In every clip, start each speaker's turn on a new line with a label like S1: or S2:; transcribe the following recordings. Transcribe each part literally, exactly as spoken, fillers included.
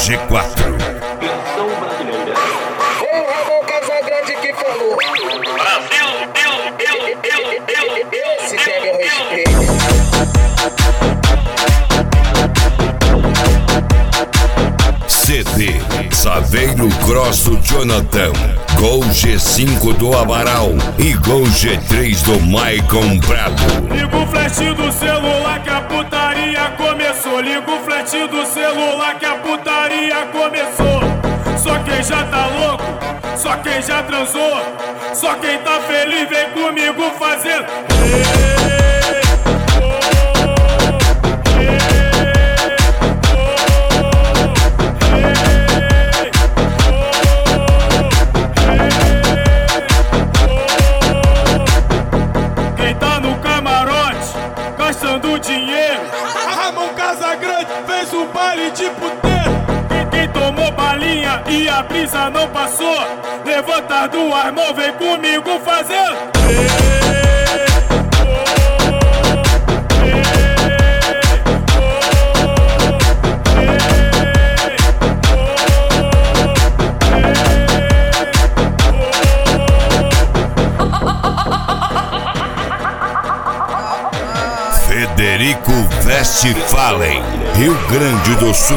S1: G quatro.
S2: Versão brasileira.
S3: Foi o Ramon Casagrande que falou.
S2: Brasil, Deus, Deus, Deus, Deus, Deus.
S3: Se quer meu respeito.
S1: C D Saveiro Cross do Jonathan, Gol G cinco do Amaral e Gol G três do Maicon Prado.
S4: Liga o flash do celular que a putaria começou. Liga o flash do celular que a putaria começou. Só quem já tá louco, só quem já transou, só quem tá feliz vem comigo fazendo. Ei, oh, ei. Gastando dinheiro, Ramon Casagrande fez um baile de puteiro. Quem, quem tomou balinha e a brisa não passou, levanta duas mãos, vem comigo fazendo. Ei, oh, ei,
S1: Federico Westphalen, Rio Grande do Sul.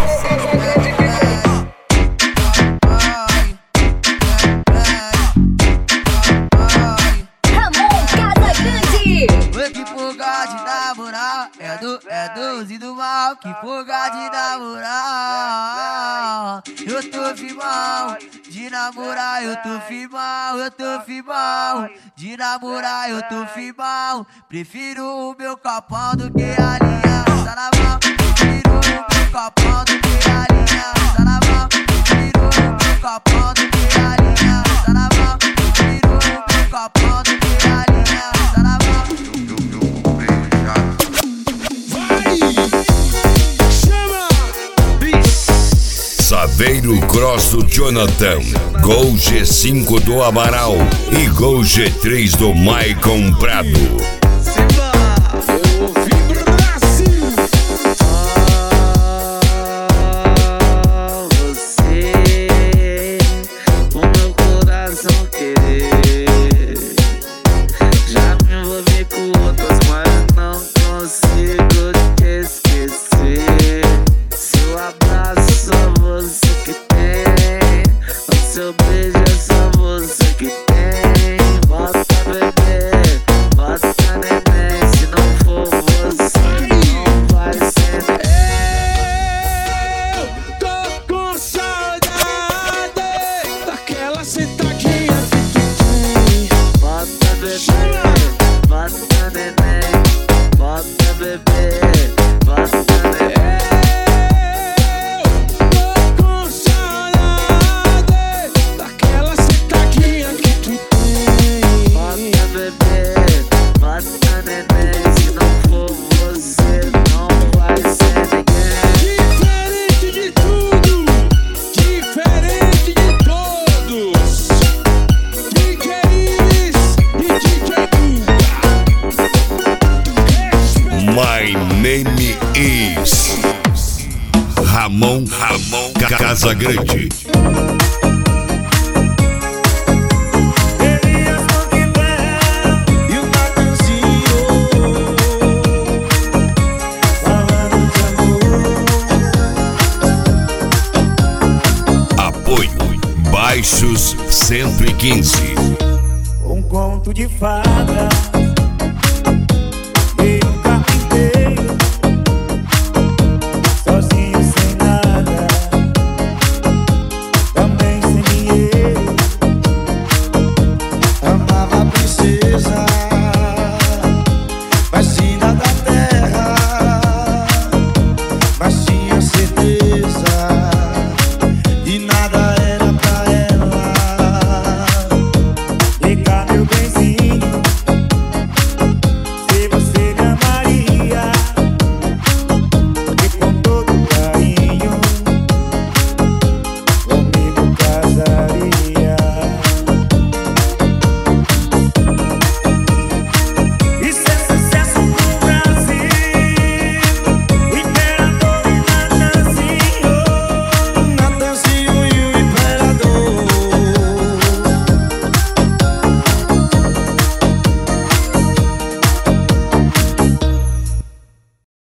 S5: Ramon Casagrande.
S6: Que fuga de namorar é do, é doze do mal. Que fuga de namorar. Eu tô firmão de namorar, eu tô firmão, eu tô firmão de namorar, eu tô firmão. Prefiro o meu copão do que a aliança na mão. Prefiro o meu copão do que a aliança na mão. Prefiro o meu copão do que a aliança na mão. Prefiro o meu copão do que a aliança na mão.
S1: Saveiro Cross do Jonathan, Gol G cinco do Amaral e Gol G três do Maicon Prado. My name is Ramon, Ramon Casagrande. Apoio Baixos cento e quinze.
S7: Um conto de fada